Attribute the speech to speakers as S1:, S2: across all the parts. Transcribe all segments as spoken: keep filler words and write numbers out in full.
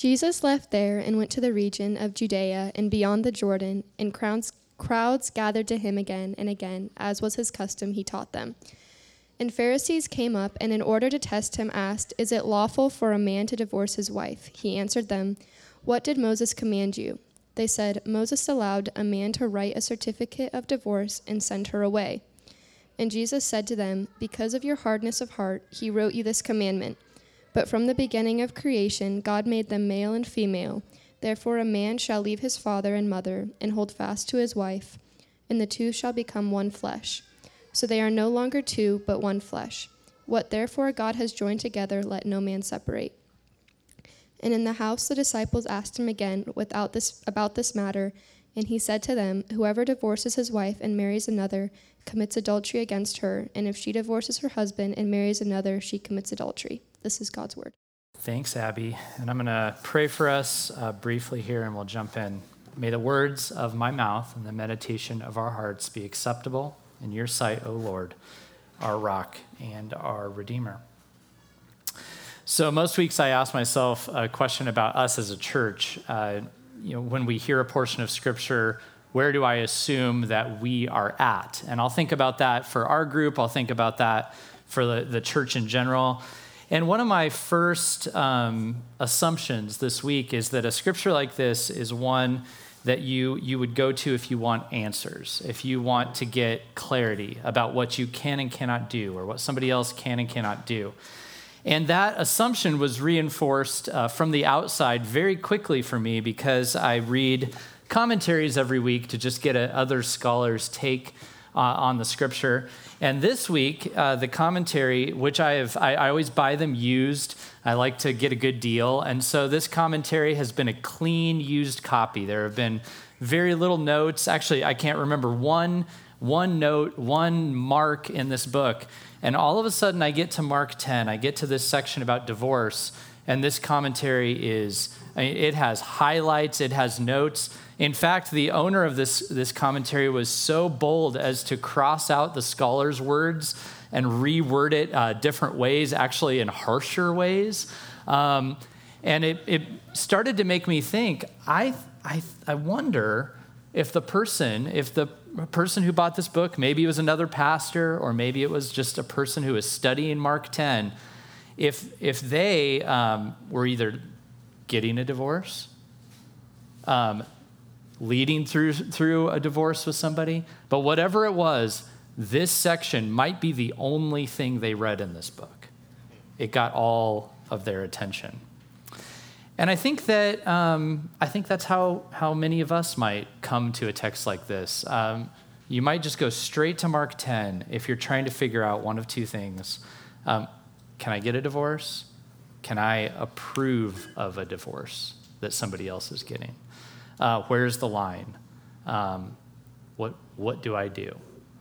S1: Jesus left there and went to the region of Judea and beyond the Jordan, and crowds, crowds gathered to him again and again, as was his custom, he taught them. And Pharisees came up, and in order to test him, asked, "Is it lawful for a man to divorce his wife?" He answered them, "What did Moses command you?" They said, "Moses allowed a man to write a certificate of divorce and send her away." And Jesus said to them, "Because of your hardness of heart, he wrote you this commandment. But from the beginning of creation, God made them male and female. Therefore a man shall leave his father and mother and hold fast to his wife, and the two shall become one flesh. So they are no longer two, but one flesh. What therefore God has joined together, let no man separate." And in the house the disciples asked him again without this, about this matter, and he said to them, "Whoever divorces his wife and marries another commits adultery against her, and if she divorces her husband and marries another, she commits adultery." This is God's word.
S2: Thanks, Abby. And I'm going to pray for us uh, briefly here, and we'll jump in. May the words of my mouth and the meditation of our hearts be acceptable in your sight, O Lord, our rock and our Redeemer. So most weeks I ask myself a question about us as a church. Uh, you know, when we hear a portion of Scripture, where do I assume that we are at? And I'll think about that for our group. I'll think about that for the, the church in general. And one of my first um, assumptions this week is that a scripture like this is one that you you would go to if you want answers, if you want to get clarity about what you can and cannot do, or what somebody else can and cannot do. And that assumption was reinforced uh, from the outside very quickly for me, because I read commentaries every week to just get a, other scholars' take uh, on the scripture. And this week, uh, the commentary, which I have, I, I always buy them used. I like to get a good deal. And so this commentary has been a clean, used copy. There have been very little notes. Actually, I can't remember one, one note, one mark in this book. And all of a sudden, I get to Mark ten. I get to this section about divorce. And this commentary is, I mean, it has highlights, it has notes. In fact, the owner of this, this commentary was so bold as to cross out the scholar's words and reword it uh, different ways, actually in harsher ways. Um, and it, it started to make me think, I, I, I wonder if the person, if the person who bought this book, maybe it was another pastor, or maybe it was just a person who was studying Mark ten, if, if they um, were either getting a divorce, um, leading through through a divorce with somebody, but whatever it was, this section might be the only thing they read in this book. It got all of their attention. And I think that um, I think that's how, how many of us might come to a text like this. Um, you might just go straight to Mark ten if you're trying to figure out one of two things. Um, can I get a divorce? Can I approve of a divorce that somebody else is getting? Uh, where's the line? Um, what what do I do?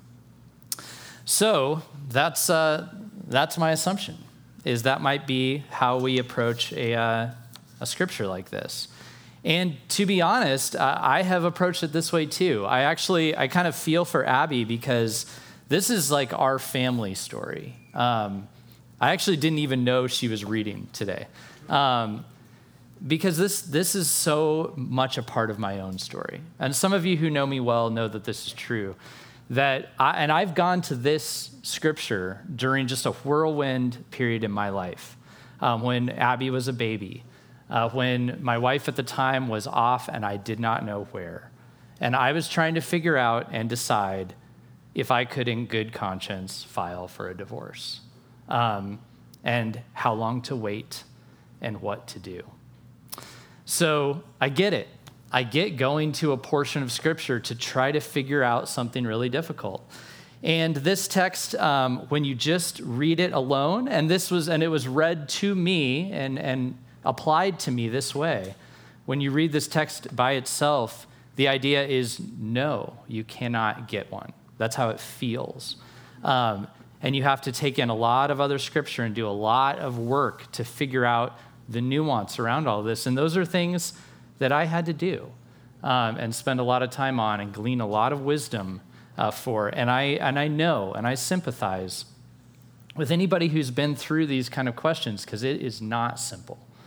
S2: So that's uh, that's my assumption, is that might be how we approach a uh, a scripture like this. And to be honest, uh, I have approached it this way too. I actually I kind of feel for Abby, because this is like our family story. Um, I actually didn't even know she was reading today. Um, Because this this is so much a part of my own story. And some of you who know me well know that this is true. That I, and I've gone to this scripture during just a whirlwind period in my life. Um, when Abby was a baby. Uh, when my wife at the time was off and I did not know where. And I was trying to figure out and decide if I could in good conscience file for a divorce. Um, and how long to wait and what to do. So I get it. I get going to a portion of Scripture to try to figure out something really difficult. And this text, um, when you just read it alone, and this was, and it was read to me and, and applied to me this way. When you read this text by itself, the idea is no, you cannot get one. That's how it feels. Um, and you have to take in a lot of other Scripture and do a lot of work to figure out the nuance around all this. And those are things that I had to do um, and spend a lot of time on and glean a lot of wisdom uh, for. And I and I know and I sympathize with anybody who's been through these kind of questions, because it is not simple.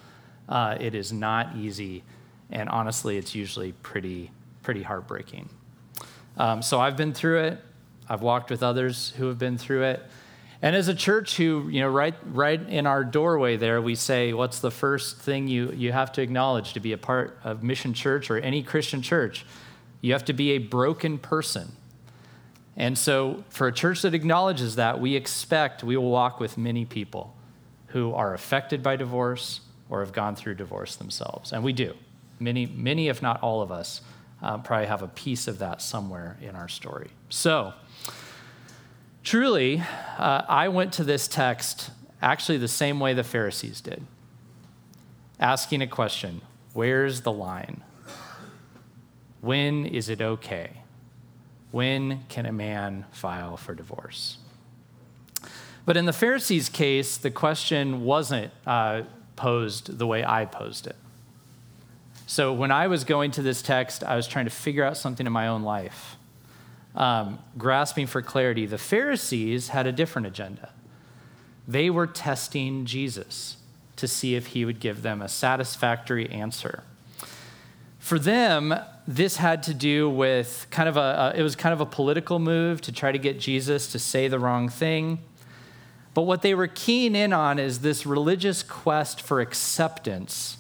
S2: Uh, it is not easy, and honestly, it's usually pretty, pretty heartbreaking. Um, so I've been through it. I've walked with others who have been through it. And as a church who, you know, right right in our doorway there, we say, what's the first thing you, you have to acknowledge to be a part of Mission Church or any Christian church? You have to be a broken person. And so for a church that acknowledges that, we expect we will walk with many people who are affected by divorce or have gone through divorce themselves. And we do. Many, many, if not all of us, uh, probably have a piece of that somewhere in our story. So, truly, uh, I went to this text actually the same way the Pharisees did, asking a question: where's the line? When is it okay? When can a man file for divorce? But in the Pharisees' case, the question wasn't uh, posed the way I posed it. So when I was going to this text, I was trying to figure out something in my own life. Um, grasping for clarity. The Pharisees had a different agenda. They were testing Jesus to see if he would give them a satisfactory answer. For them, this had to do with kind of a, a, it was kind of a political move to try to get Jesus to say the wrong thing. But what they were keen in on is this religious quest for acceptance.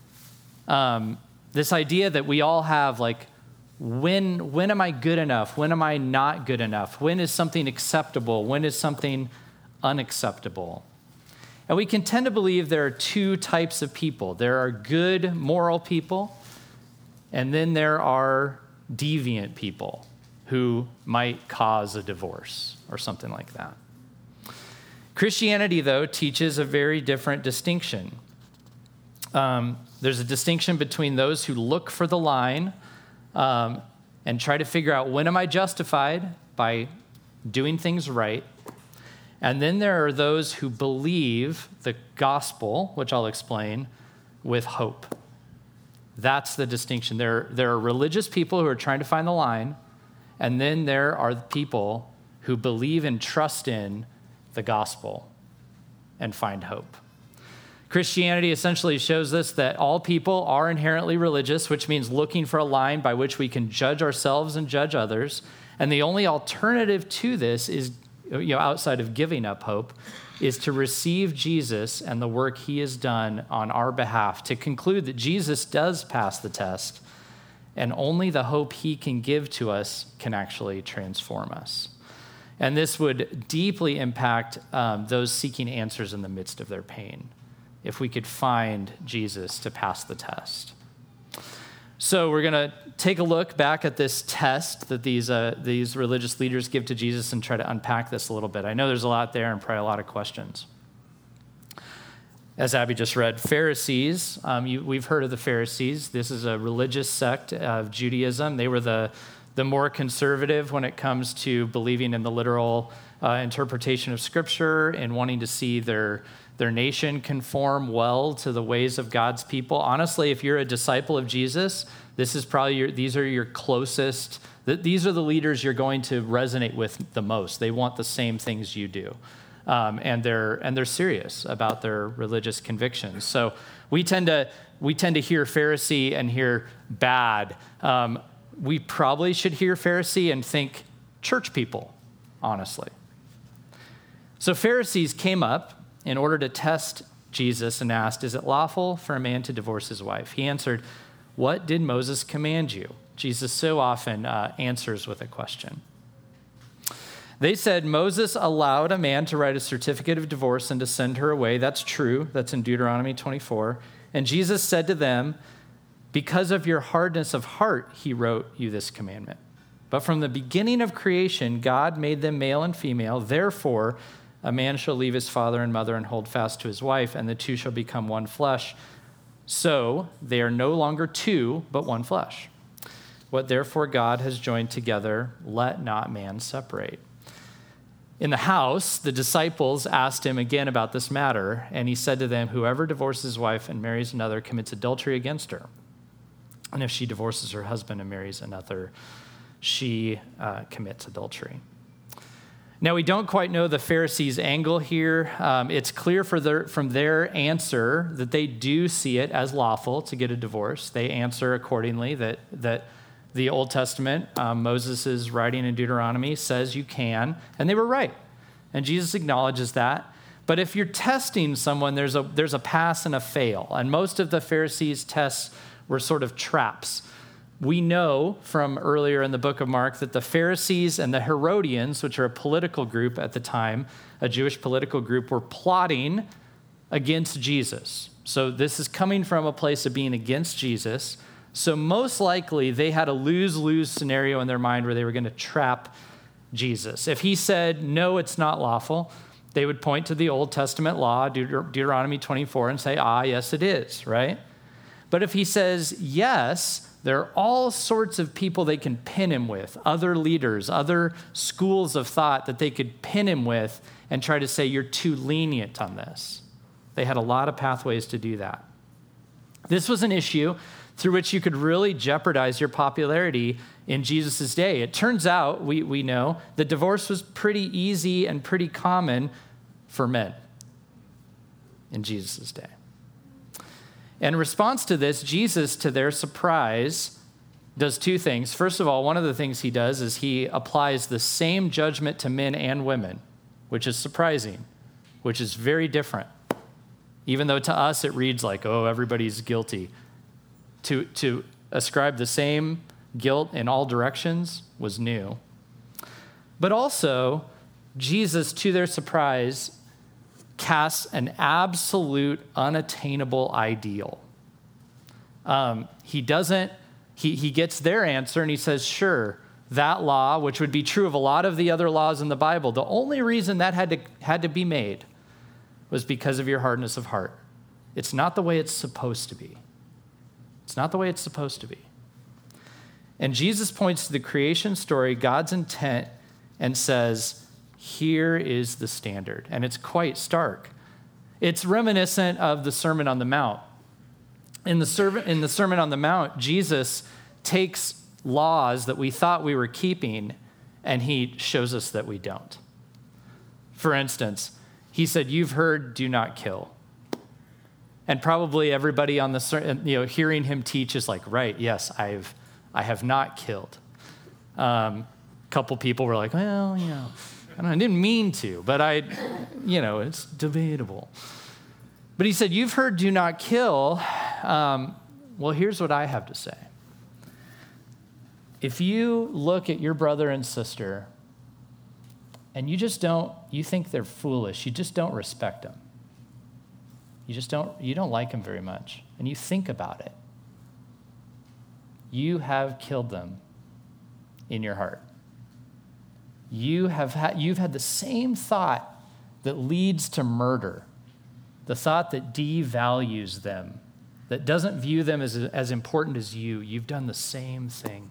S2: Um, this idea that we all have, like, When when am I good enough? When am I not good enough? When is something acceptable? When is something unacceptable? And we can tend to believe there are two types of people. There are good moral people, and then there are deviant people who might cause a divorce or something like that. Christianity, though, teaches a very different distinction. Um, there's a distinction between those who look for the line Um, and try to figure out, when am I justified by doing things right? And then there are those who believe the gospel, which I'll explain, with hope. That's the distinction. There, there are religious people who are trying to find the line, and then there are people who believe and trust in the gospel and find hope. Christianity essentially shows us that all people are inherently religious, which means looking for a line by which we can judge ourselves and judge others. And the only alternative to this is, you know, outside of giving up hope, is to receive Jesus and the work he has done on our behalf, to conclude that Jesus does pass the test, and only the hope he can give to us can actually transform us. And this would deeply impact um, those seeking answers in the midst of their pain, if we could find Jesus to pass the test. So we're going to take a look back at this test that these uh, these religious leaders give to Jesus and try to unpack this a little bit. I know there's a lot there and probably a lot of questions. As Abby just read, Pharisees, um, you, we've heard of the Pharisees. This is a religious sect of Judaism. They were the, the more conservative when it comes to believing in the literal uh, interpretation of Scripture and wanting to see their their nation conform well to the ways of God's people. Honestly, if you're a disciple of Jesus, this is probably your, these are your closest, these are the leaders you're going to resonate with the most. They want the same things you do. Um, and they're and they're serious about their religious convictions. So we tend to we tend to hear Pharisee and hear bad. Um, we probably should hear Pharisee and think church people, honestly. So Pharisees came up in order to test Jesus and asked, "Is it lawful for a man to divorce his wife?" He answered, "What did Moses command you?" Jesus so often uh, answers with a question. They said, "Moses allowed a man to write a certificate of divorce and to send her away." That's true. That's in Deuteronomy twenty-four. And Jesus said to them, "Because of your hardness of heart, he wrote you this commandment. But from the beginning of creation, God made them male and female. Therefore, a man shall leave his father and mother and hold fast to his wife, and the two shall become one flesh. So they are no longer two, but one flesh. What therefore God has joined together, let not man separate." In the house, the disciples asked him again about this matter, and he said to them, "Whoever divorces his wife and marries another commits adultery against her. And if she divorces her husband and marries another, she uh, commits adultery." Now, we don't quite know the Pharisees' angle here. Um, it's clear for their, from their answer that they do see it as lawful to get a divorce. They answer accordingly that, that the Old Testament, um, Moses' writing in Deuteronomy, says you can, and they were right. And Jesus acknowledges that. But if you're testing someone, there's a, there's a pass and a fail. And most of the Pharisees' tests were sort of traps. We know from earlier in the book of Mark that the Pharisees and the Herodians, which are a political group at the time, a Jewish political group, were plotting against Jesus. So this is coming from a place of being against Jesus. So most likely they had a lose-lose scenario in their mind where they were going to trap Jesus. If he said, no, it's not lawful, they would point to the Old Testament law, Deut- Deuteronomy twenty-four, and say, ah, yes, it is, right? But if he says yes, there are all sorts of people they can pin him with, other leaders, other schools of thought that they could pin him with and try to say, you're too lenient on this. They had a lot of pathways to do that. This was an issue through which you could really jeopardize your popularity in Jesus' day. It turns out, we, we know, that divorce was pretty easy and pretty common for men in Jesus' day. In response to this, Jesus, to their surprise, does two things. First of all, one of the things he does is he applies the same judgment to men and women, which is surprising, which is very different. Even though to us it reads like, oh, everybody's guilty. To, to ascribe the same guilt in all directions was new. But also, Jesus, to their surprise, casts an absolute unattainable ideal. Um, he doesn't, he, he gets their answer and he says, sure, that law, which would be true of a lot of the other laws in the Bible, the only reason that had to, had to be made was because of your hardness of heart. It's not the way it's supposed to be. It's not the way it's supposed to be. And Jesus points to the creation story, God's intent, and says, here is the standard. And it's quite stark. It's reminiscent of the Sermon on the Mount. In the, serv- in the Sermon on the Mount, Jesus takes laws that we thought we were keeping, and he shows us that we don't. For instance, he said, you've heard, do not kill. And probably everybody on the, you know, hearing him teach is like, right, yes, I've, I have not killed. A um, couple people were like, well, you know, I, don't know, I didn't mean to, but I, you know, it's debatable. But he said, you've heard, do not kill. Um, well, here's what I have to say. If you look at your brother and sister and you just don't, you think they're foolish, you just don't respect them. You just don't, you don't like them very much, and you think about it. You have killed them in your heart. You have had, you've had the same thought that leads to murder, the thought that devalues them, that doesn't view them as, as important as you. You've done the same thing.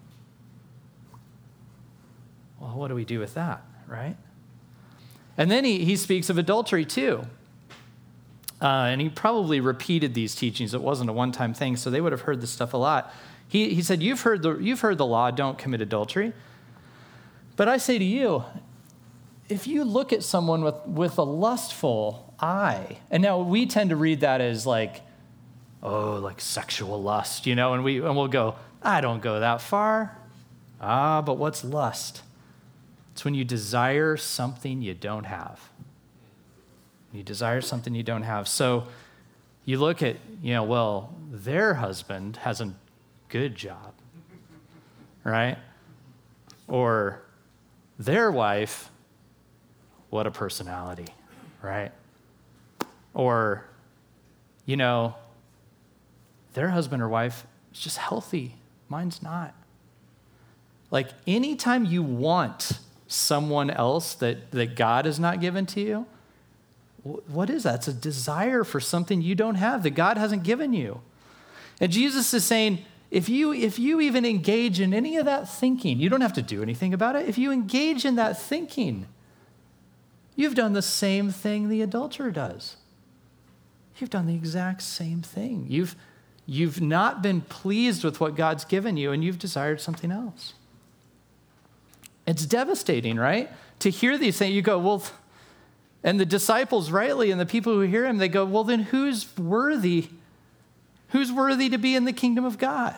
S2: Well, what do we do with that, right? And then he, he speaks of adultery too. Uh, and he probably repeated these teachings. It wasn't a one-time thing, so they would have heard this stuff a lot. He, he said, you've heard, the, you've heard the law, don't commit adultery. But I say to you, if you look at someone with, with a lustful eye, and now we tend to read that as like, oh, like sexual lust, you know, and, we, and we'll go, I don't go that far. Ah, but what's lust? It's when you desire something you don't have. You desire something you don't have. So you look at, you know, well, their husband has a good job, right? Or their wife, what a personality, right? Or, you know, their husband or wife is just healthy. Mine's not. Like anytime you want someone else that, that God has not given to you, what is that? It's a desire for something you don't have that God hasn't given you. And Jesus is saying, if you, if you even engage in any of that thinking, you don't have to do anything about it. If you engage in that thinking, you've done the same thing the adulterer does. You've done the exact same thing. You've, you've not been pleased with what God's given you, and you've desired something else. It's devastating, right? To hear these things, you go, well, and the disciples rightly, and the people who hear him, they go, well, then who's worthy? Who's worthy to be in the kingdom of God?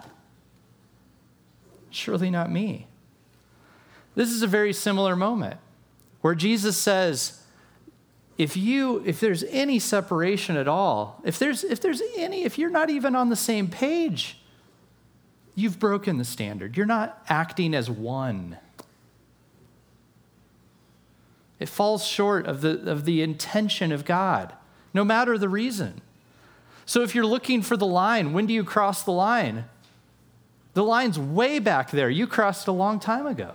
S2: Surely not me. This is a very similar moment where Jesus says, if you, if there's any separation at all, if there's, if there's any, if you're not even on the same page, you've broken the standard. You're not acting as one. It falls short of the, of the intention of God, no matter the reason. So if you're looking for the line, when do you cross the line? The line's way back there. You crossed a long time ago.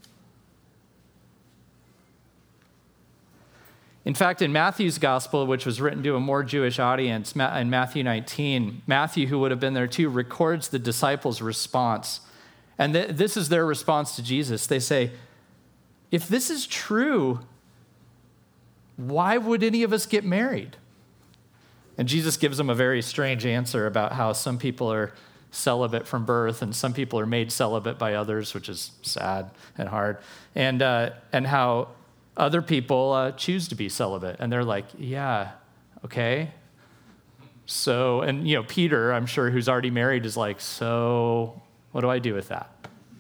S2: In fact, in Matthew's gospel, which was written to a more Jewish audience, in Matthew nineteen, Matthew, who would have been there too, records the disciples' response. And th- this is their response to Jesus. They say, if this is true, why would any of us get married? And Jesus gives them a very strange answer about how some people are celibate from birth and some people are made celibate by others, which is sad and hard, and uh, and how other people uh, choose to be celibate. And they're like, yeah, okay. So, and you know, Peter, I'm sure, who's already married, is like, so what do I do with that?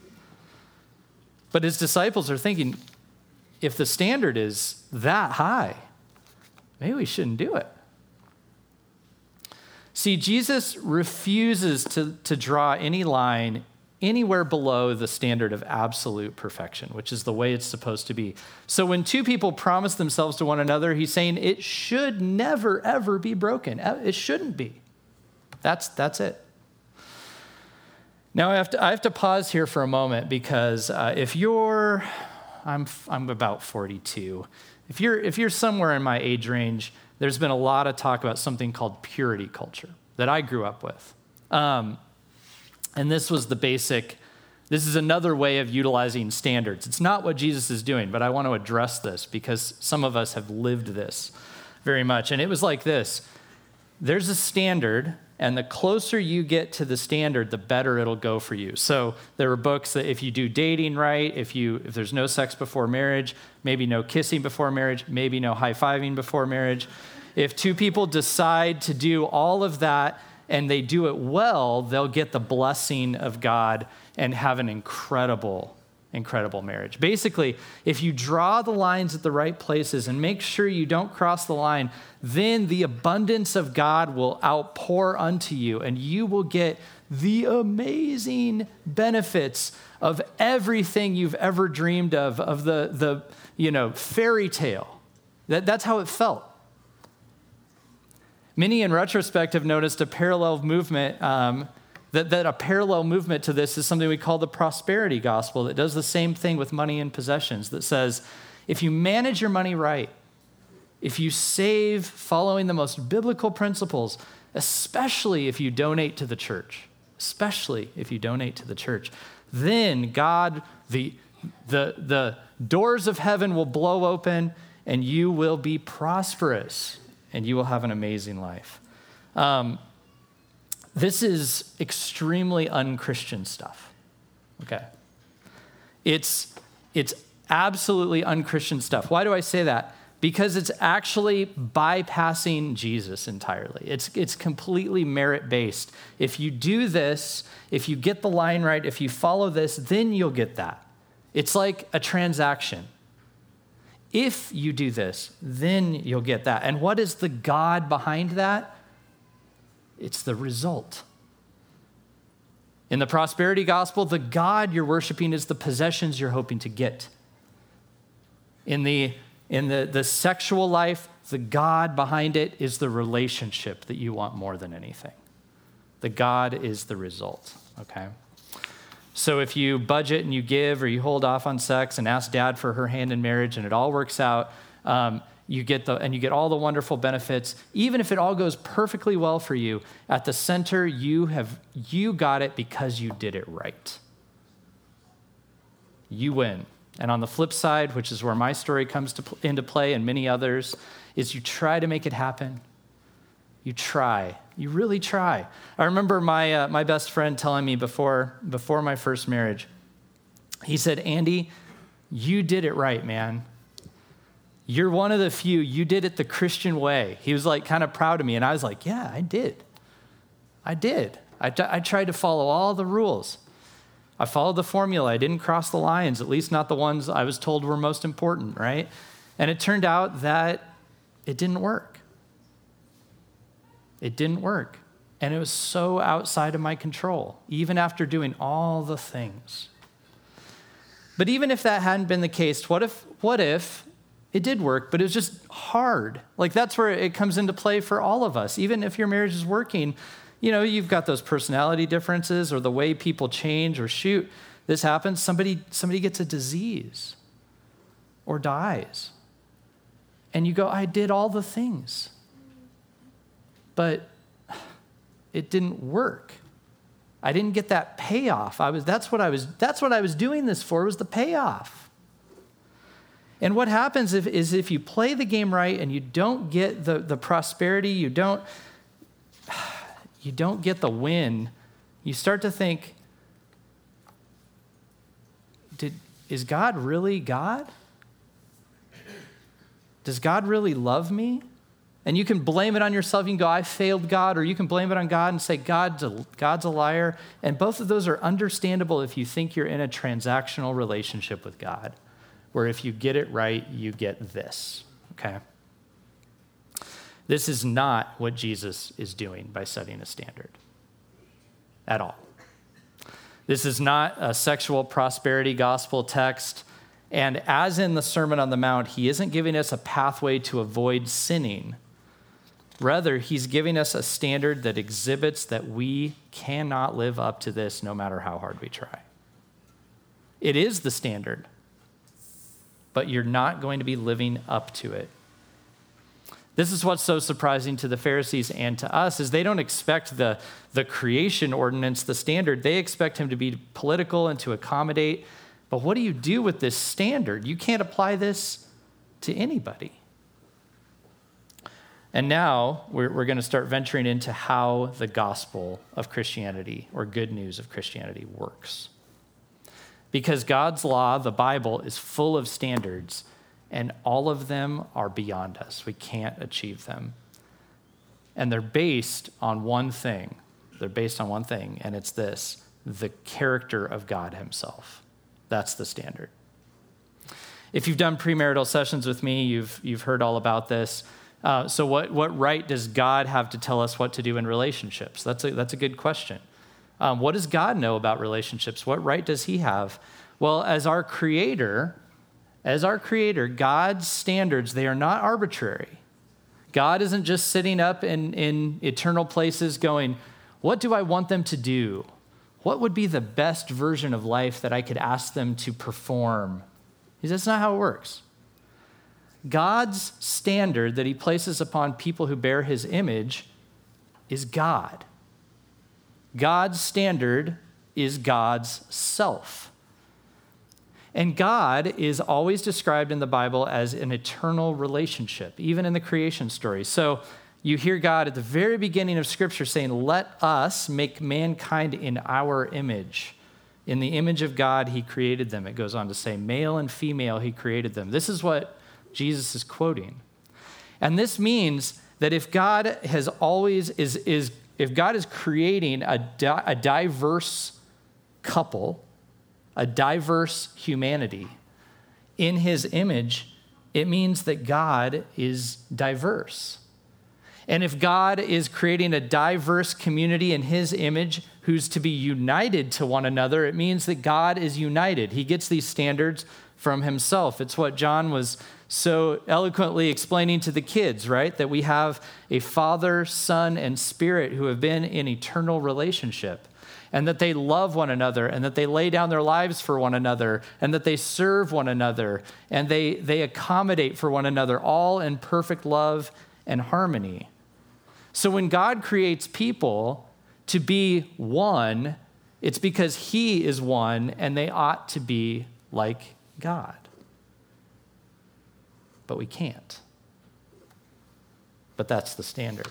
S2: But his disciples are thinking, if the standard is that high, maybe we shouldn't do it. See, Jesus refuses to, to draw any line anywhere below the standard of absolute perfection, which is the way it's supposed to be. So when two people promise themselves to one another, he's saying it should never, ever be broken. It shouldn't be. That's, that's it. Now I have to, I have to pause here for a moment because uh, if you're, I'm, I'm about forty-two. If you're, if you're somewhere in my age range, there's been a lot of talk about something called purity culture that I grew up with. Um, and this was the basic, this is another way of utilizing standards. It's not what Jesus is doing, but I want to address this because some of us have lived this very much. And it was like this. There's a standard, and the closer you get to the standard, the better it'll go for you. So there were books that if you do dating right, if you if there's no sex before marriage, maybe no kissing before marriage, maybe no high-fiving before marriage. If two people decide to do all of that and they do it well, they'll get the blessing of God and have an incredible, incredible marriage. Basically, if you draw the lines at the right places and make sure you don't cross the line, then the abundance of God will outpour unto you, and you will get the amazing benefits of everything you've ever dreamed of, of the, the you know, fairy tale. That, that's how it felt. Many in retrospect have noticed a parallel movement, um, that, that a parallel movement to this is something we call the prosperity gospel that does the same thing with money and possessions, that says, if you manage your money right, if you save following the most biblical principles, especially if you donate to the church, especially if you donate to the church, then God, the, the, the doors of heaven will blow open and you will be prosperous and you will have an amazing life. Um, this is extremely unchristian stuff, okay? It's, it's absolutely unchristian stuff. Why do I say that? Because it's actually bypassing Jesus entirely. It's, it's completely merit-based. If you do this, if you get the line right, if you follow this, then you'll get that. It's like a transaction. If you do this, then you'll get that. And what is the God behind that? It's the result. In the prosperity gospel, the God you're worshiping is the possessions you're hoping to get. In the In the, the sexual life, the God behind it is the relationship that you want more than anything. The God is the result, okay? So if you budget and you give or you hold off on sex and ask dad for her hand in marriage and it all works out, um, you get the and you get all the wonderful benefits, even if it all goes perfectly well for you, at the center you have you got it because you did it right. You win. And on the flip side, which is where my story comes to pl- into play and many others, is you try to make it happen. You try. You really try. I remember my uh, my best friend telling me before, before my first marriage, he said, Andy, you did it right, man. You're one of the few. You did it the Christian way. He was like kind of proud of me. And I was like, yeah, I did. I did. I, t- I tried to follow all the rules. I followed the formula. I didn't cross the lines, at least not the ones I was told were most important, right? And it turned out that it didn't work. It didn't work. And it was so outside of my control, even after doing all the things. But even if that hadn't been the case, what if, what if it did work, but it was just hard? Like that's where it comes into play for all of us. Even if your marriage is working, you know, you've got those personality differences or the way people change or shoot. This happens, somebody, somebody gets a disease or dies. And you go, I did all the things, but it didn't work. I didn't get that payoff. I was, that's what I was, that's what I was doing this for, was the payoff. And what happens if, is if you play the game right and you don't get the, the prosperity, you don't, you don't get the win, you start to think, did, is God really God? Does God really love me? And you can blame it on yourself. You can go, I failed God, or you can blame it on God and say, God's a, God's a liar. And both of those are understandable if you think you're in a transactional relationship with God, where if you get it right, you get this, okay? This is not what Jesus is doing by setting a standard at all. This is not a sexual prosperity gospel text. And as in the Sermon on the Mount, he isn't giving us a pathway to avoid sinning. Rather, he's giving us a standard that exhibits that we cannot live up to this no matter how hard we try. It is the standard, but you're not going to be living up to it. This is what's so surprising to the Pharisees and to us, is they don't expect the, the creation ordinance, the standard. They expect him to be political and to accommodate. But what do you do with this standard? You can't apply this to anybody. And now we're, we're going to start venturing into how the gospel of Christianity, or good news of Christianity, works. Because God's law, the Bible, is full of standards, and all of them are beyond us. We can't achieve them. And they're based on one thing. They're based on one thing, and it's this: the character of God himself. That's the standard. If you've done premarital sessions with me, you've, you've heard all about this. Uh, so what, what right does God have to tell us what to do in relationships? That's a, that's a good question. Um, what does God know about relationships? What right does he have? Well, as our creator, as our creator, God's standards, they are not arbitrary. God isn't just sitting up in, in eternal places going, what do I want them to do? What would be the best version of life that I could ask them to perform? That's not how it works. God's standard that he places upon people who bear his image is God. God's standard is God's self. And God is always described in the Bible as an eternal relationship, even in the creation story. So you hear God at the very beginning of Scripture saying, let us make mankind in our image. In the image of God, he created them. It goes on to say, male and female, he created them. This is what Jesus is quoting. And this means that if God has always, is, is if God is creating a, di- a diverse couple, a diverse humanity in his image, it means that God is diverse. And if God is creating a diverse community in his image who's to be united to one another, it means that God is united. He gets these standards from himself. It's what John was so eloquently explaining to the kids, right? That we have a Father, Son, and Spirit who have been in eternal relationship, and that they love one another, and that they lay down their lives for one another, and that they serve one another, and they, they accommodate for one another, all in perfect love and harmony. So when God creates people to be one, it's because he is one, and they ought to be like God. But we can't. But that's the standard.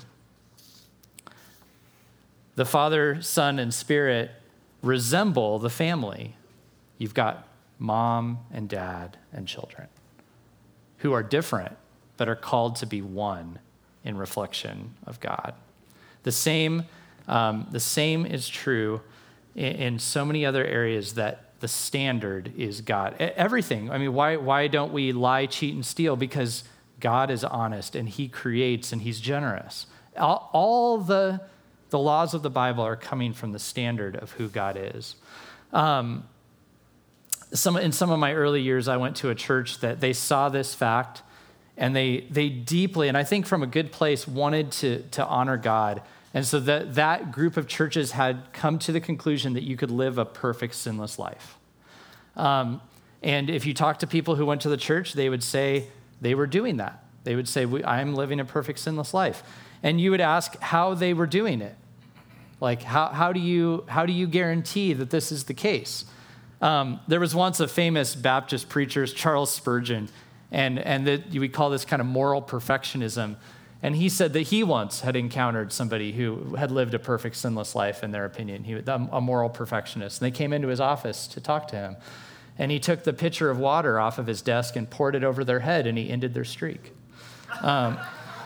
S2: The Father, Son, and Spirit resemble the family. You've got mom and dad and children, who are different, but are called to be one in reflection of God. The same, um, the same is true in, in so many other areas, that the standard is God. Everything. I mean, why, why don't we lie, cheat, and steal? Because God is honest, and he creates, and he's generous. All, all the, the laws of the Bible are coming from the standard of who God is. Um, some, in some of my early years, I went to a church that they saw this fact, and they they deeply, and I think from a good place, wanted to, to honor God. And so that, that group of churches had come to the conclusion that you could live a perfect, sinless life. Um, and if you talk to people who went to the church, they would say they were doing that. They would say, I'm living a perfect, sinless life. And you would ask how they were doing it. Like, how, how, do, you, how do you guarantee that this is the case? Um, there was once a famous Baptist preacher, Charles Spurgeon, and, and that we call this kind of moral perfectionism. And he said that he once had encountered somebody who had lived a perfect, sinless life, in their opinion. He was a moral perfectionist. And they came into his office to talk to him. And he took the pitcher of water off of his desk and poured it over their head, and he ended their streak. Um,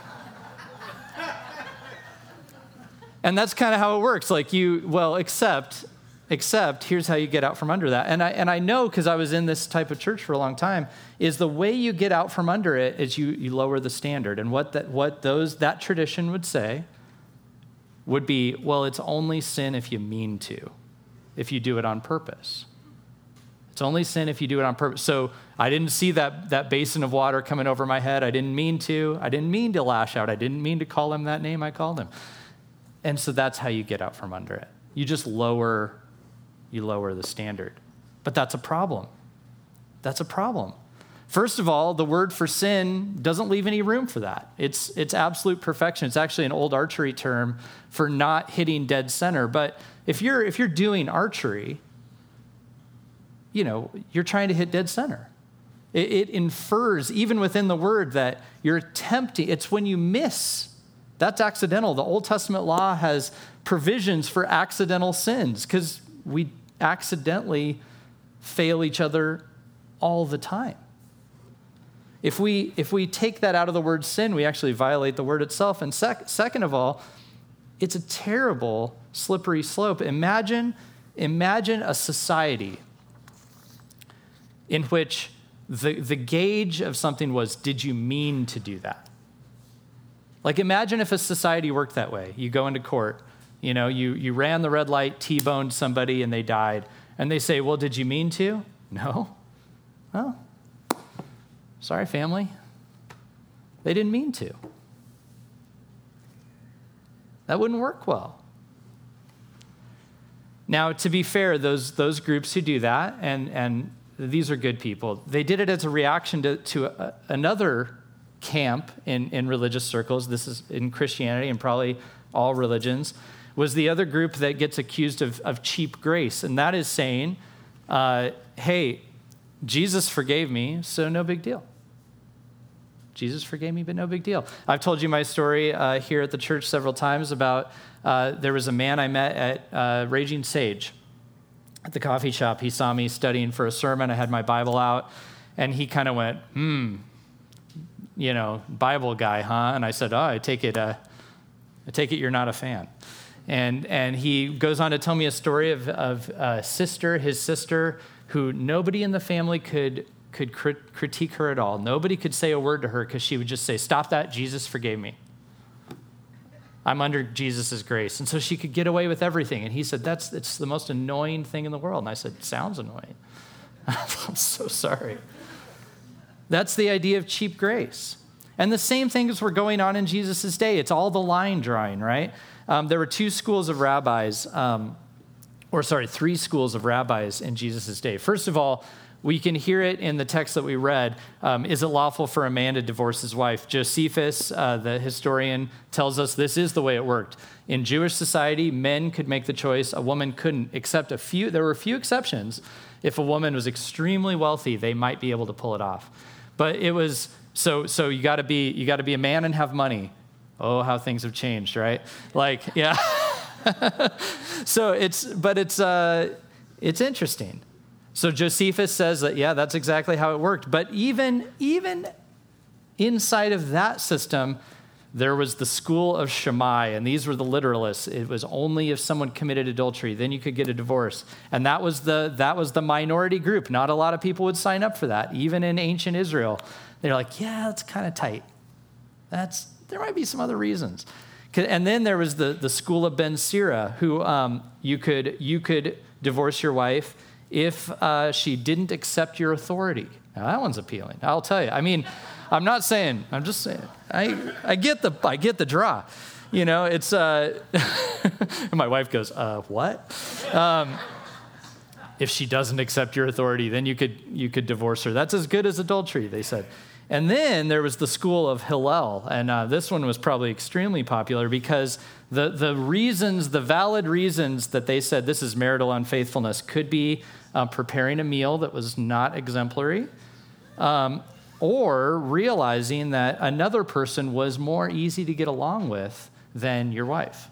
S2: and that's kind of how it works. Like you, well, except, except here's how you get out from under that. And I, and I know, because I was in this type of church for a long time, is the way you get out from under it is you, you lower the standard. And what that, what those, that tradition would say would be, well, it's only sin if you mean to, if you do it on purpose. It's only sin if you do it on purpose. So I didn't see that, that basin of water coming over my head. I didn't mean to. I didn't mean to lash out. I didn't mean to call him that name I called him. And so that's how you get out from under it. You just lower, you lower the standard. But that's a problem. That's a problem. First of all, the word for sin doesn't leave any room for that. It's, it's absolute perfection. It's actually an old archery term for not hitting dead center. But if you're, if you're doing archery, you know, you're trying to hit dead center. It, it infers, even within the word, that you're attempting. It's when you miss. That's accidental. The Old Testament law has provisions for accidental sins, because we accidentally fail each other all the time. If we, if we take that out of the word sin, we actually violate the word itself. And sec- second of all, it's a terrible slippery slope. Imagine, imagine a society in which the, the gauge of something was, did you mean to do that? Like, imagine if a society worked that way. You go into court, you know, you, you ran the red light, T-boned somebody, and they died. And they say, well, did you mean to? No. Oh, sorry, family. They didn't mean to. That wouldn't work well. Now, to be fair, those, those groups who do that, and, and these are good people, they did it as a reaction to, to a, another camp in, in religious circles. This is in Christianity and probably all religions, was the other group that gets accused of, of cheap grace. And that is saying, uh, hey, Jesus forgave me, so no big deal. Jesus forgave me, but no big deal. I've told you my story uh, here at the church several times about uh, there was a man I met at uh, Raging Sage at the coffee shop. He saw me studying for a sermon. I had my Bible out, and he kind of went, hmm, you know, Bible guy, huh? And I said, oh, I take it, uh, I take it you're not a fan. And and he goes on to tell me a story of, of a sister, his sister, who nobody in the family could could crit- critique her at all. Nobody could say a word to her because she would just say, stop that, Jesus forgave me. I'm under Jesus' grace. And so she could get away with everything. And he said, that's it's the most annoying thing in the world. And I said, sounds annoying. I'm so sorry. That's the idea of cheap grace. And the same things were going on in Jesus' day. It's all the line drawing, right? Um, there were two schools of rabbis, um, or sorry, three schools of rabbis in Jesus' day. First of all, we can hear it in the text that we read. Um, is it lawful for a man to divorce his wife? Josephus, uh, the historian, tells us this is the way it worked. In Jewish society, men could make the choice. A woman couldn't, except a few. There were a few exceptions. If a woman was extremely wealthy, they might be able to pull it off. But it was so. So you got to be you got to be a man and have money. Oh, how things have changed, right? Like, yeah. So it's, but it's uh, it's interesting. So Josephus says that, yeah, that's exactly how it worked. But even, even inside of that system, there was the school of Shammai, and these were the literalists. It was only if someone committed adultery, then you could get a divorce. And that was the that was the minority group. Not a lot of people would sign up for that, even in ancient Israel. They're like, yeah, that's kind of tight. That's there might be some other reasons. And then there was the, the school of Ben Sira, who um, you could you could divorce your wife if uh, she didn't accept your authority. Now that one's appealing. I'll tell you. I mean, I'm not saying. I'm just saying. I I get the I get the draw. You know, it's. Uh, and my wife goes, uh, what? Um, if she doesn't accept your authority, then you could you could divorce her. That's as good as adultery, they said. And then there was the school of Hillel, and uh, this one was probably extremely popular because the, the reasons, the valid reasons that they said this is marital unfaithfulness could be uh, preparing a meal that was not exemplary, um, or realizing that another person was more easy to get along with than your wife.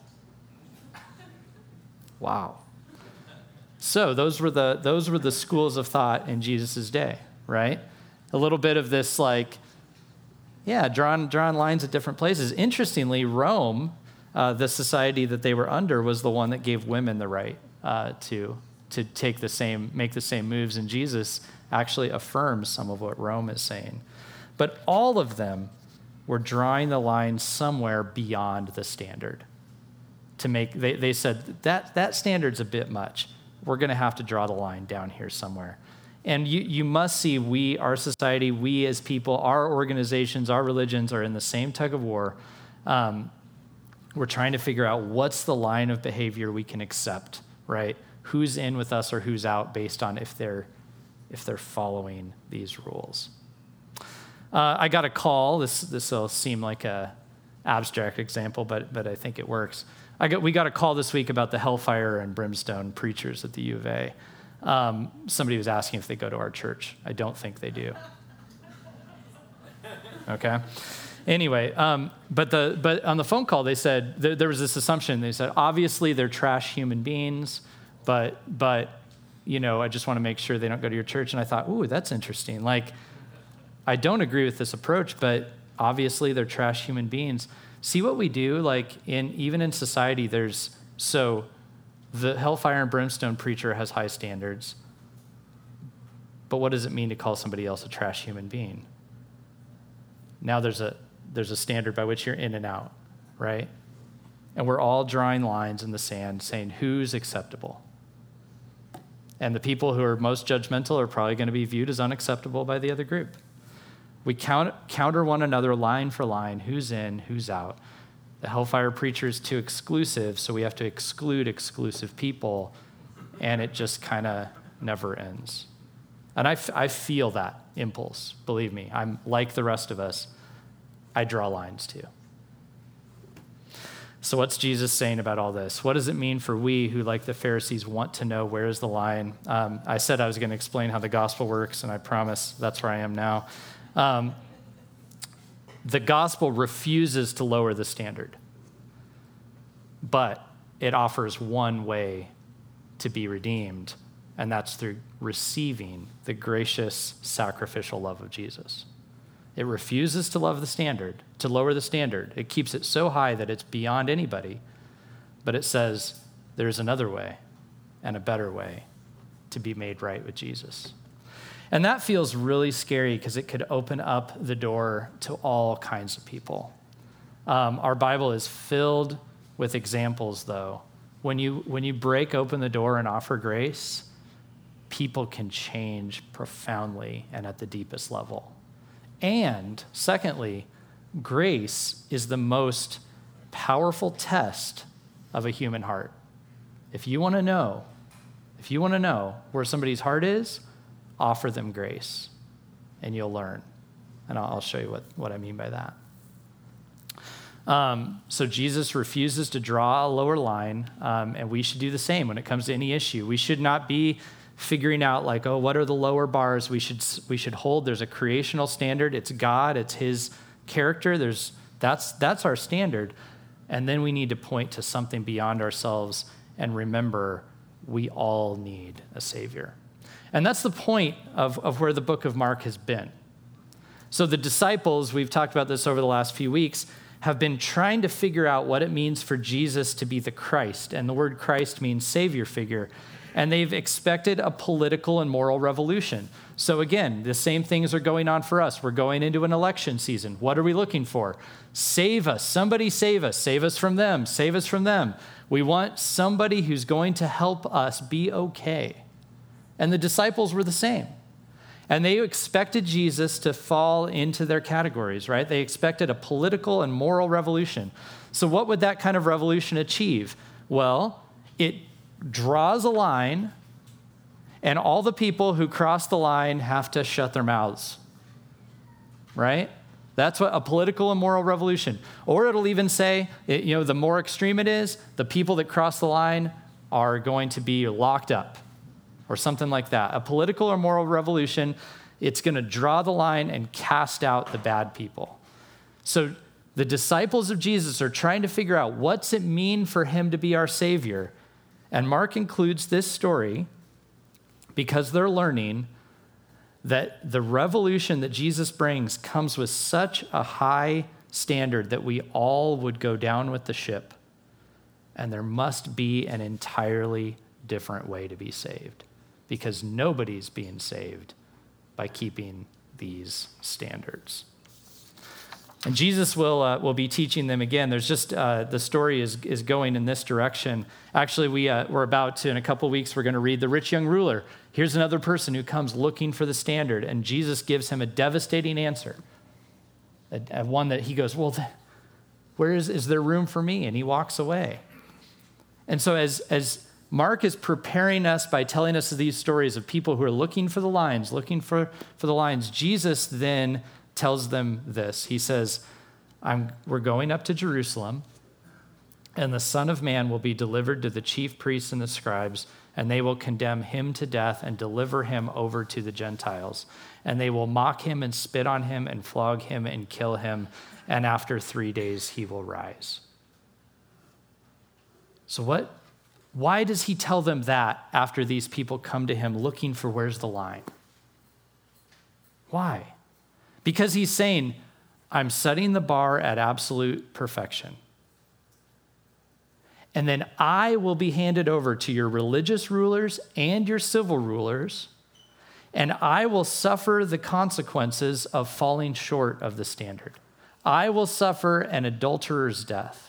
S2: Wow. So those were the those were the schools of thought in Jesus' day, right? A little bit of this, like, yeah, drawing, drawing lines at different places. Interestingly, Rome, uh, the society that they were under, was the one that gave women the right uh, to to take the same, make the same moves. And Jesus actually affirms some of what Rome is saying. But all of them were drawing the line somewhere beyond the standard. To make, they, they said that that standard's a bit much. We're going to have to draw the line down here somewhere. And you, you must see we, our society, we as people, our organizations, our religions are in the same tug of war. Um, we're trying to figure out what's the line of behavior we can accept, right? Who's in with us or who's out based on if they're if they're following these rules. Uh, I got a call. This this will seem like a abstract example, but but I think it works. I got we got a call this week about the hellfire and brimstone preachers at the U of A. Um, somebody was asking if they go to our church. I don't think they do. Okay. Anyway, um, but the but on the phone call they said there, there was this assumption. They said obviously they're trash human beings, but but you know I just want to make sure they don't go to your church. And I thought, ooh, that's interesting. Like, I don't agree with this approach, but obviously they're trash human beings. See what we do, like in even in society. There's so. The hellfire and brimstone preacher has high standards. But what does it mean to call somebody else a trash human being? Now there's a there's a standard by which you're in and out, right? And we're all drawing lines in the sand saying who's acceptable. And the people who are most judgmental are probably going to be viewed as unacceptable by the other group. We count, counter one another line for line, who's in, who's out. The hellfire preacher is too exclusive, so we have to exclude exclusive people, and it just kind of never ends. And I, f- I feel that impulse, believe me. I'm like the rest of us. I draw lines too. So what's Jesus saying about all this? What does it mean for we who, like the Pharisees, want to know where is the line? Um, I said I was going to explain how the gospel works, and I promise that's where I am now. Um, The gospel refuses to lower the standard, but it offers one way to be redeemed, and that's through receiving the gracious sacrificial love of Jesus. It refuses to love the standard, to lower the standard. It keeps it so high that it's beyond anybody, but it says there's another way and a better way to be made right with Jesus. And that feels really scary because it could open up the door to all kinds of people. Um, our Bible is filled with examples, though. When you when you break open the door and offer grace, people can change profoundly and at the deepest level. And secondly, grace is the most powerful test of a human heart. If you want to know, if you want to know where somebody's heart is, offer them grace, and you'll learn. And I'll show you what, what I mean by that. Um, so Jesus refuses to draw a lower line, um, and we should do the same when it comes to any issue. We should not be figuring out like, oh, what are the lower bars? We should we should hold. There's a creational standard. It's God. It's His character. There's that's that's our standard, and then we need to point to something beyond ourselves and remember we all need a Savior. And that's the point of, of where the book of Mark has been. So the disciples, we've talked about this over the last few weeks, have been trying to figure out what it means for Jesus to be the Christ. And the word Christ means savior figure. And they've expected a political and moral revolution. So again, the same things are going on for us. We're going into an election season. What are we looking for? Save us. Somebody save us. Save us from them. Save us from them. We want somebody who's going to help us be okay. And the disciples were the same. And they expected Jesus to fall into their categories, right? They expected a political and moral revolution. So what would that kind of revolution achieve? Well, it draws a line, and all the people who cross the line have to shut their mouths, right? That's what a political and moral revolution. Or it'll even say, it, you know, the more extreme it is, the people that cross the line are going to be locked up, or something like that. A political or moral revolution, it's going to draw the line and cast out the bad people. So the disciples of Jesus are trying to figure out what's it mean for him to be our Savior. And Mark includes this story because they're learning that the revolution that Jesus brings comes with such a high standard that we all would go down with the ship. And there must be an entirely different way to be saved, because nobody's being saved by keeping these standards. And Jesus will uh, will be teaching them again. There's just, uh, the story is is going in this direction. Actually, we, uh, we're about to, in a couple weeks, we're going to read the rich young ruler. Here's another person who comes looking for the standard, and Jesus gives him a devastating answer. A, a one that he goes, well, th- where is, is there room for me? And he walks away. And so as as Mark is preparing us by telling us these stories of people who are looking for the lines, looking for, for the lines, Jesus then tells them this. He says, I'm, we're going up to Jerusalem, and the Son of Man will be delivered to the chief priests and the scribes, and they will condemn him to death and deliver him over to the Gentiles. And they will mock him and spit on him and flog him and kill him, and after three days he will rise. So what? Why does he tell them that after these people come to him looking for where's the line? Why? Because he's saying, I'm setting the bar at absolute perfection. And then I will be handed over to your religious rulers and your civil rulers, and I will suffer the consequences of falling short of the standard. I will suffer an adulterer's death.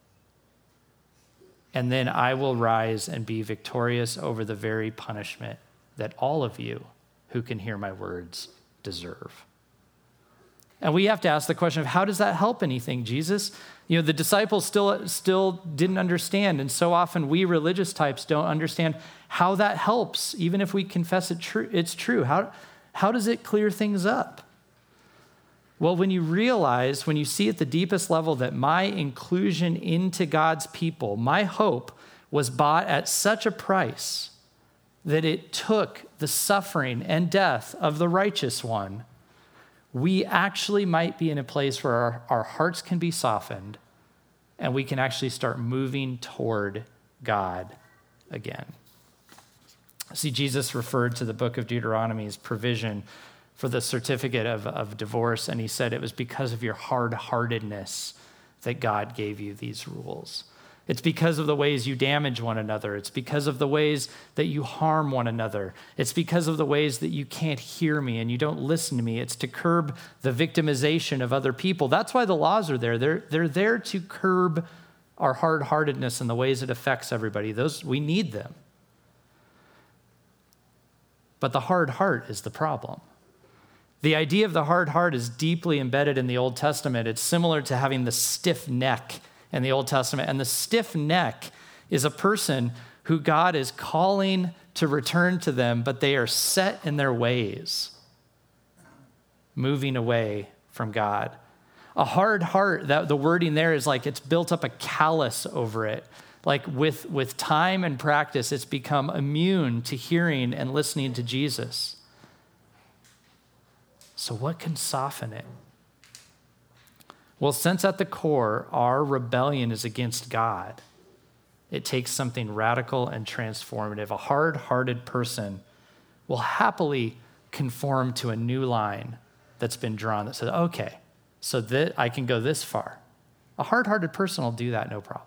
S2: And then I will rise and be victorious over the very punishment that all of you who can hear my words deserve. And we have to ask the question of, how does that help anything, Jesus? You know, the disciples still, still didn't understand, and so often we religious types don't understand how that helps, even if we confess it true, it's true. How, how does it clear things up? Well, when you realize, when you see at the deepest level that my inclusion into God's people, my hope was bought at such a price that it took the suffering and death of the righteous one, we actually might be in a place where our, our hearts can be softened and we can actually start moving toward God again. See, Jesus referred to the book of Deuteronomy's provision for the certificate of, of divorce, and he said it was because of your hard-heartedness that God gave you these rules. It's because of the ways you damage one another. It's because of the ways that you harm one another. It's because of the ways that you can't hear me and you don't listen to me. It's to curb the victimization of other people. That's why the laws are there. They're, they're there to curb our hard-heartedness and the ways it affects everybody. Those, we need them. But the hard heart is the problem. The idea of the hard heart is deeply embedded in the Old Testament. It's similar to having the stiff neck in the Old Testament. And the stiff neck is a person who God is calling to return to them, but they are set in their ways, moving away from God. A hard heart, that the wording there is like it's built up a callus over it. Like with, with time and practice, it's become immune to hearing and listening to Jesus. So what can soften it? Well, since at the core, our rebellion is against God, it takes something radical and transformative. A hard-hearted person will happily conform to a new line that's been drawn that says, okay, so that I can go this far. A hard-hearted person will do that, no problem.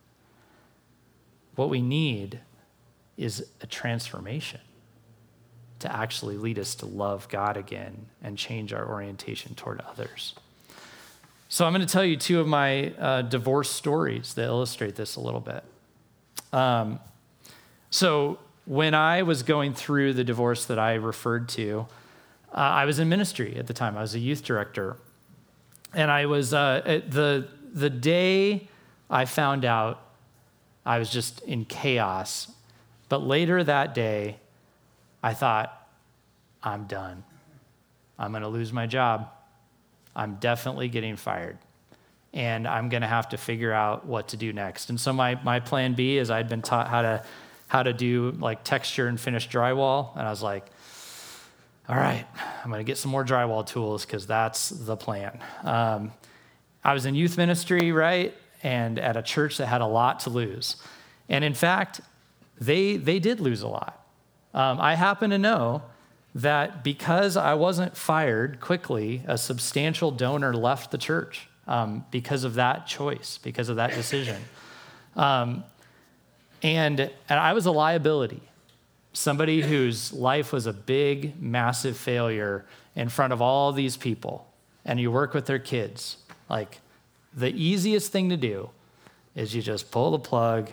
S2: What we need is a transformation to actually lead us to love God again and change our orientation toward others. So I'm going to tell you two of my uh, divorce stories that illustrate this a little bit. Um, so when I was going through the divorce that I referred to, uh, I was in ministry at the time. I was a youth director. And I was, uh, at the, the day I found out, I was just in chaos. But later that day, I thought, I'm done. I'm going to lose my job. I'm definitely getting fired. And I'm going to have to figure out what to do next. And so my, my plan B is I'd been taught how to how to do like texture and finish drywall. And I was like, all right, I'm going to get some more drywall tools because that's the plan. Um, I was in youth ministry, right? And at a church that had a lot to lose. And in fact, they they did lose a lot. Um, I happen to know that because I wasn't fired quickly, a substantial donor left the church um, because of that choice, because of that decision. Um, and, and I was a liability, somebody whose life was a big, massive failure in front of all these people, and you work with their kids. Like, the easiest thing to do is you just pull the plug,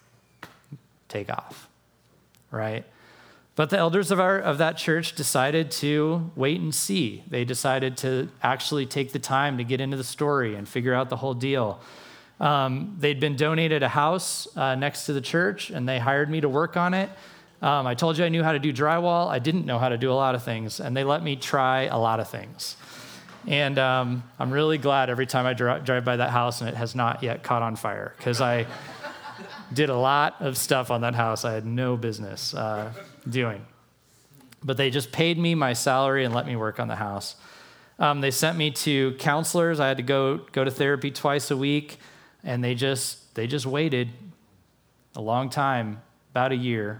S2: take off, right? But the elders of our of that church decided to wait and see. They decided to actually take the time to get into the story and figure out the whole deal. Um, they'd been donated a house uh, next to the church, and they hired me to work on it. Um, I told you I knew how to do drywall. I didn't know how to do a lot of things, and they let me try a lot of things. And um, I'm really glad every time I dri- drive by that house and it has not yet caught on fire, because I did a lot of stuff on that house I had no business uh, doing. But they just paid me my salary and let me work on the house. Um, they sent me to counselors. I had to go go to therapy twice a week, and they just they just waited a long time, about a year.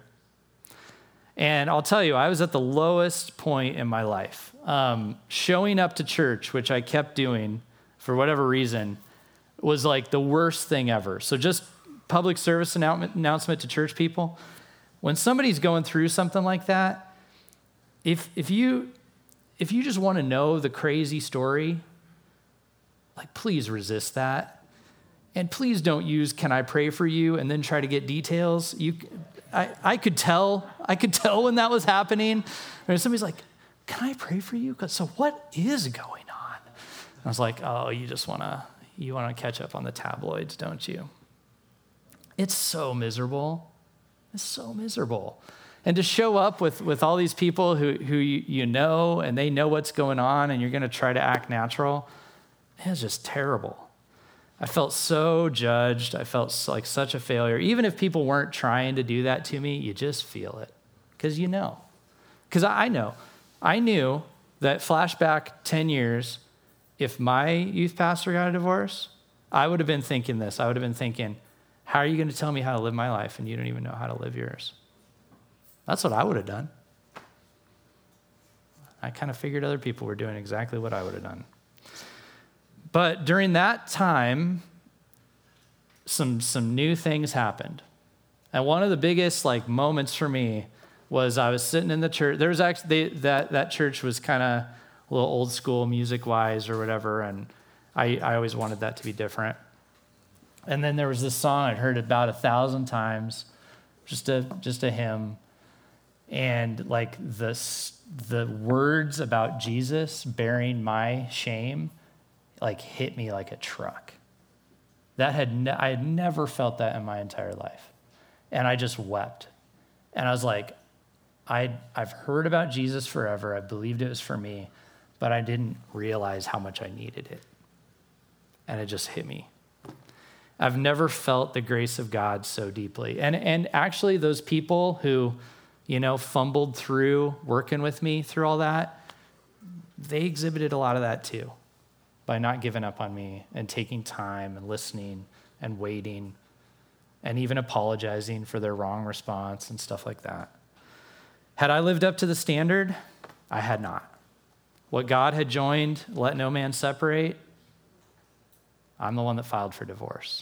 S2: And I'll tell you, I was at the lowest point in my life. Um, showing up to church, which I kept doing for whatever reason, was like the worst thing ever. So just public service announcement to church people. When somebody's going through something like that, if if you if you just want to know the crazy story, like, please resist that. And please don't use "can I pray for you" and then try to get details. You I, I could tell, I could tell when that was happening. And somebody's like, "Can I pray for you?" So what is going on? And I was like, oh, you just want to you want to catch up on the tabloids, don't you? It's so miserable. It's so miserable. And to show up with, with all these people who, who you, you know, and they know what's going on, and you're going to try to act natural, it's just terrible. I felt so judged. I felt like such a failure. Even if people weren't trying to do that to me, you just feel it because you know. Because I know. I knew that flashback ten years, if my youth pastor got a divorce, I would have been thinking this. I would have been thinking, how are you going to tell me how to live my life and you don't even know how to live yours? That's what I would have done. I kind of figured other people were doing exactly what I would have done. But during that time, some some new things happened. And one of the biggest like moments for me was I was sitting in the church. There was actually, they, that, that church was kind of a little old school music-wise or whatever, and I, I always wanted that to be different. And then there was this song I'd heard about a thousand times, just a just a hymn. And like the, the words about Jesus bearing my shame like hit me like a truck. That had ne- I had never felt that in my entire life. And I just wept. And I was like, I I've heard about Jesus forever. I believed it was for me, but I didn't realize how much I needed it. And it just hit me. I've never felt the grace of God so deeply. And and actually those people who, you know, fumbled through working with me through all that, they exhibited a lot of that too, by not giving up on me and taking time and listening and waiting and even apologizing for their wrong response and stuff like that. Had I lived up to the standard? I had not. What God had joined, let no man separate. I'm the one that filed for divorce.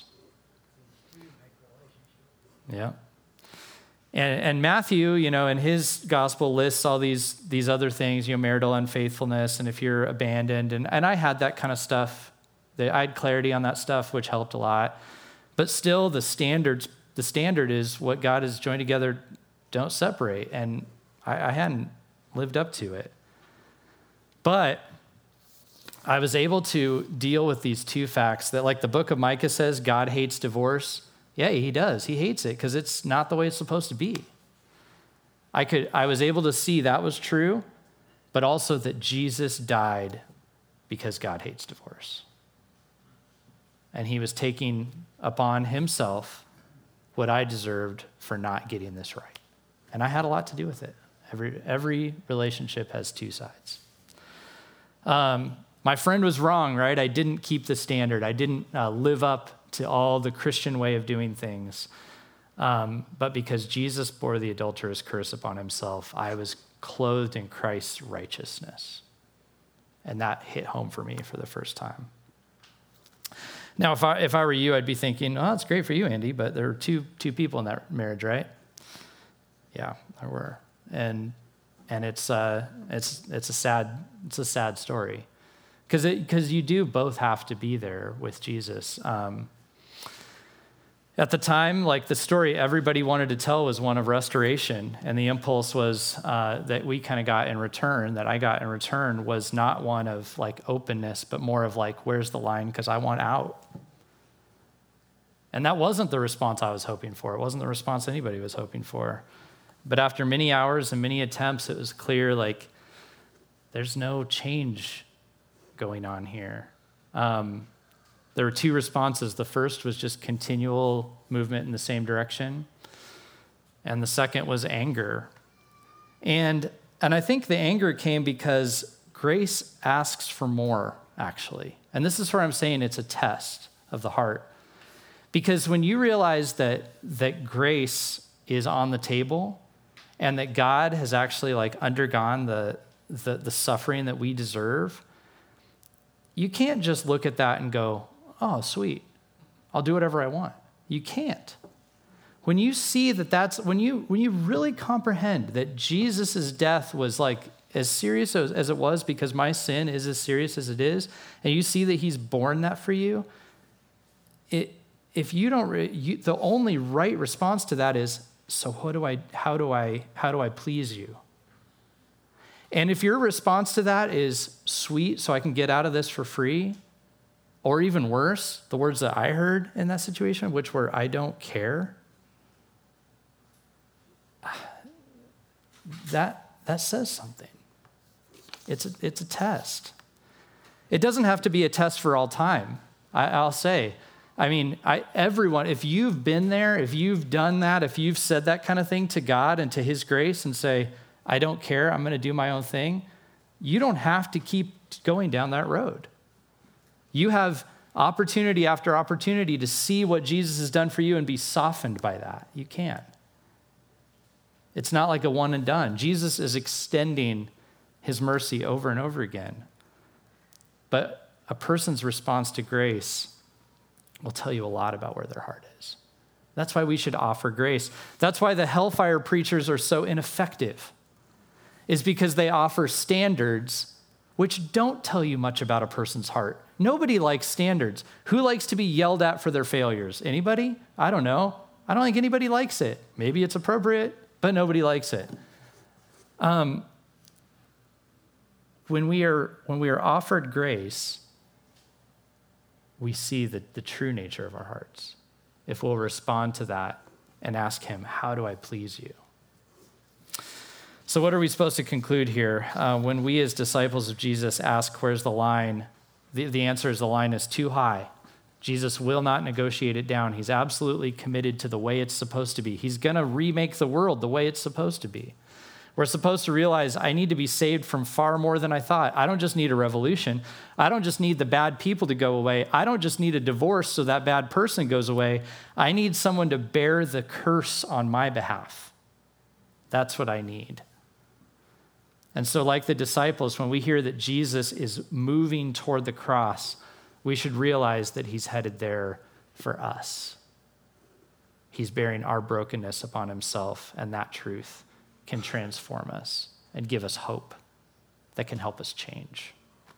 S2: Yeah. And, and Matthew, you know, in his gospel lists all these these other things, you know, marital unfaithfulness, and if you're abandoned. And, and I had that kind of stuff. I had clarity on that stuff, which helped a lot. But still, the standards, the standard is what God has joined together, don't separate. And I, I hadn't lived up to it. But I was able to deal with these two facts that, like the book of Micah says, God hates divorce. Yeah, he does. He hates it because it's not the way it's supposed to be. I could, I was able to see that was true, but also that Jesus died because God hates divorce. And he was taking upon himself what I deserved for not getting this right. And I had a lot to do with it. Every, every relationship has two sides. Um, my friend was wrong, right? I didn't keep the standard. I didn't uh, live up to all the Christian way of doing things. Um, but because Jesus bore the adulterous curse upon himself, I was clothed in Christ's righteousness. And that hit home for me for the first time. Now, if I if I were you, I'd be thinking, oh, it's great for you, Andy, but there were two two people in that marriage, right? Yeah, there were. And and it's uh it's it's a sad it's a sad story. Because because you do both have to be there with Jesus. Um, at the time, like the story everybody wanted to tell was one of restoration, and the impulse was uh, that we kind of got in return, that I got in return, was not one of like openness, but more of like, where's the line? Because I want out. And that wasn't the response I was hoping for. It wasn't the response anybody was hoping for. But after many hours and many attempts, it was clear like there's no change going on here. Um, there were two responses. The first was just continual movement in the same direction. And the second was anger. And, and I think the anger came because grace asks for more, actually. And this is where I'm saying it's a test of the heart. Because when you realize that, that grace is on the table and that God has actually like undergone the, the, the suffering that we deserve, you can't just look at that and go, oh, sweet, I'll do whatever I want. You can't. When you see that that's, when you when you really comprehend that Jesus' death was like as serious as, as it was because my sin is as serious as it is, and you see that he's borne that for you, it if you don't, re, you, the only right response to that is, so what do I, how do I, how do I please you? And if your response to that is, sweet, so I can get out of this for free, or even worse, the words that I heard in that situation, which were, I don't care, that, that says something. It's a, it's a test. It doesn't have to be a test for all time, I, I'll say. I mean, I, everyone, if you've been there, if you've done that, if you've said that kind of thing to God and to his grace and say, I don't care, I'm going to do my own thing, you don't have to keep going down that road. You have opportunity after opportunity to see what Jesus has done for you and be softened by that. You can. It's not like a one and done. Jesus is extending his mercy over and over again. But a person's response to grace will tell you a lot about where their heart is. That's why we should offer grace. That's why the hellfire preachers are so ineffective, is because they offer standards which don't tell you much about a person's heart. Nobody likes standards. Who likes to be yelled at for their failures? Anybody? I don't know. I don't think anybody likes it. Maybe it's appropriate, but nobody likes it. Um, when we are when we are offered grace, we see the, the true nature of our hearts. If we'll respond to that and ask him, how do I please you? So what are we supposed to conclude here? Uh, when we as disciples of Jesus ask, where's the line? The, the answer is the line is too high. Jesus will not negotiate it down. He's absolutely committed to the way it's supposed to be. He's going to remake the world the way it's supposed to be. We're supposed to realize I need to be saved from far more than I thought. I don't just need a revolution. I don't just need the bad people to go away. I don't just need a divorce so that bad person goes away. I need someone to bear the curse on my behalf. That's what I need. And so like the disciples, when we hear that Jesus is moving toward the cross, we should realize that he's headed there for us. He's bearing our brokenness upon himself, and that truth can transform us and give us hope that can help us change.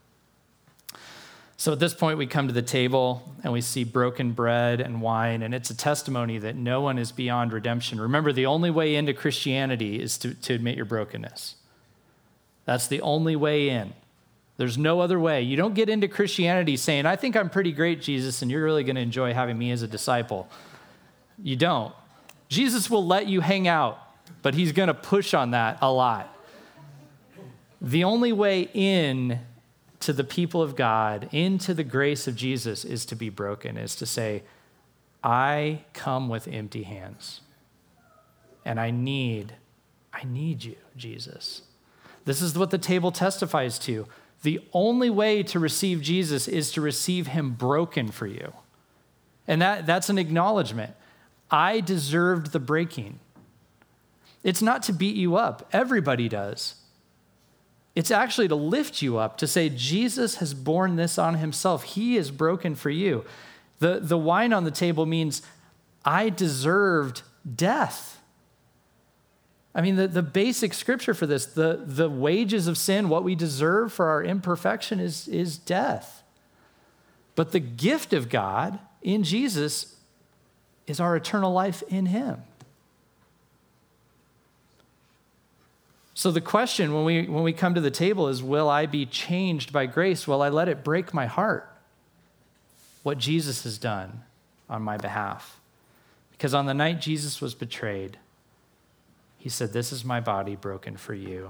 S2: So at this point, we come to the table and we see broken bread and wine, and it's a testimony that no one is beyond redemption. Remember, the only way into Christianity is to, to admit your brokenness. That's the only way in. There's no other way. You don't get into Christianity saying, I think I'm pretty great, Jesus, and you're really going to enjoy having me as a disciple. You don't. Jesus will let you hang out, but he's going to push on that a lot. The only way in to the people of God, into the grace of Jesus, is to be broken, is to say, I come with empty hands, and I need, I need you, Jesus. This is what the table testifies to. The only way to receive Jesus is to receive him broken for you. And that, that's an acknowledgement. I deserved the breaking. It's not to beat you up. Everybody does. It's actually to lift you up, to say, Jesus has borne this on himself. He is broken for you. The, the wine on the table means I deserved death. I mean, the, the basic scripture for this, the, the wages of sin, what we deserve for our imperfection is, is death. But the gift of God in Jesus is our eternal life in him. So the question when we when we come to the table is, will I be changed by grace? Will I let it break my heart? What Jesus has done on my behalf. Because on the night Jesus was betrayed, he said, this is my body broken for you.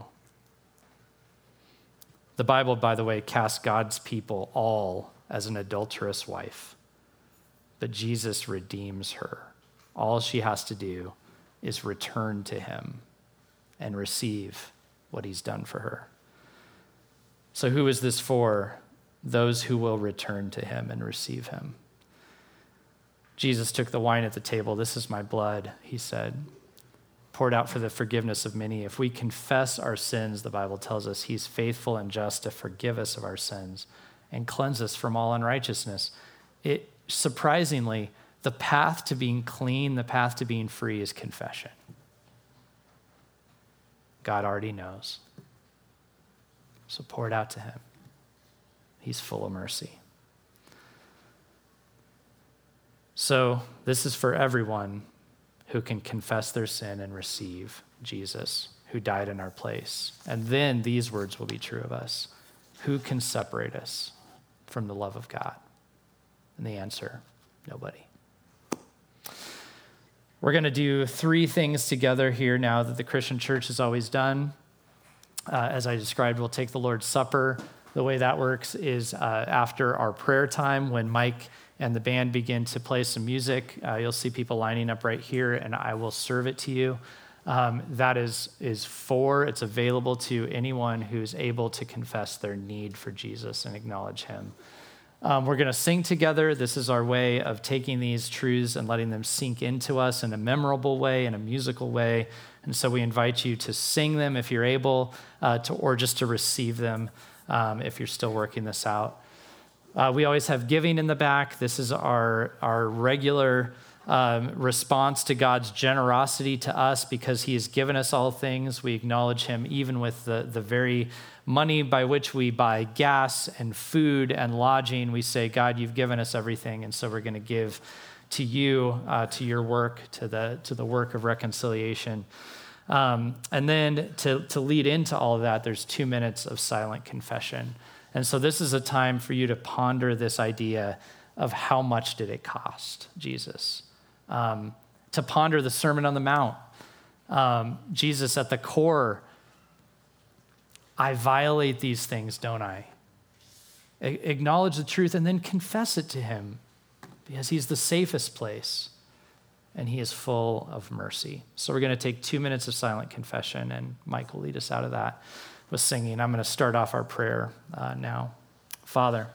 S2: The Bible, by the way, casts God's people all as an adulterous wife. But Jesus redeems her. All she has to do is return to him and receive what he's done for her. So who is this for? Those who will return to him and receive him. Jesus took the wine at the table. This is my blood, he said, poured out for the forgiveness of many. If we confess our sins, the Bible tells us he's faithful and just to forgive us of our sins and cleanse us from all unrighteousness. It surprisingly, the path to being clean, the path to being free is confession. God already knows. So pour it out to him. He's full of mercy. So this is for everyone who can confess their sin and receive Jesus, who died in our place. And then these words will be true of us. Who can separate us from the love of God? And the answer, nobody. We're going to do three things together here now that the Christian church has always done. Uh, as I described, we'll take the Lord's Supper. The way that works is uh, after our prayer time, when Mike and the band begin to play some music, uh, you'll see people lining up right here, and I will serve it to you. Um, that is, is for, it's available to anyone who's able to confess their need for Jesus and acknowledge him. Um, we're going to sing together. This is our way of taking these truths and letting them sink into us in a memorable way, in a musical way. And so we invite you to sing them if you're able, uh, to, or just to receive them um, if you're still working this out. Uh, we always have giving in the back. This is our, our regular um, response to God's generosity to us because he has given us all things. We acknowledge him even with the, the very money by which we buy gas and food and lodging. We say, God, you've given us everything, and so we're going to give to you, uh, to your work, to the to the work of reconciliation. Um, and then to, to lead into all of that, there's two minutes of silent confession. And so this is a time for you to ponder this idea of how much did it cost Jesus? Um, to ponder the Sermon on the Mount. Um, Jesus at the core, I violate these things, don't I? A- acknowledge the truth and then confess it to him because he's the safest place and he is full of mercy. So we're going to take two minutes of silent confession, and Mike will lead us out of that with singing. I'm going to start off our prayer uh, now. Father,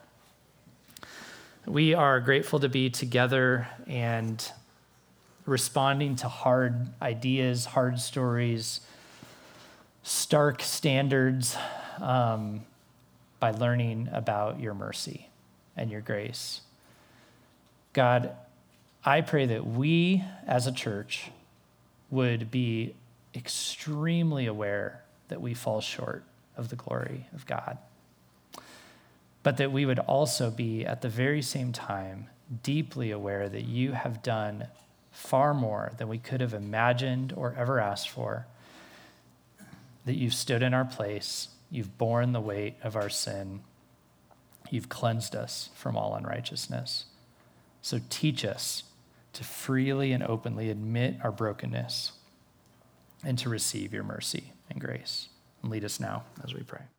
S2: we are grateful to be together and responding to hard ideas, hard stories, stark standards um, by learning about your mercy and your grace. God, I pray that we as a church would be extremely aware that we fall short of the glory of God, but that we would also be at the very same time deeply aware that you have done far more than we could have imagined or ever asked for, that you've stood in our place, you've borne the weight of our sin, you've cleansed us from all unrighteousness. So teach us to freely and openly admit our brokenness and to receive your mercy and grace. And lead us now as we pray.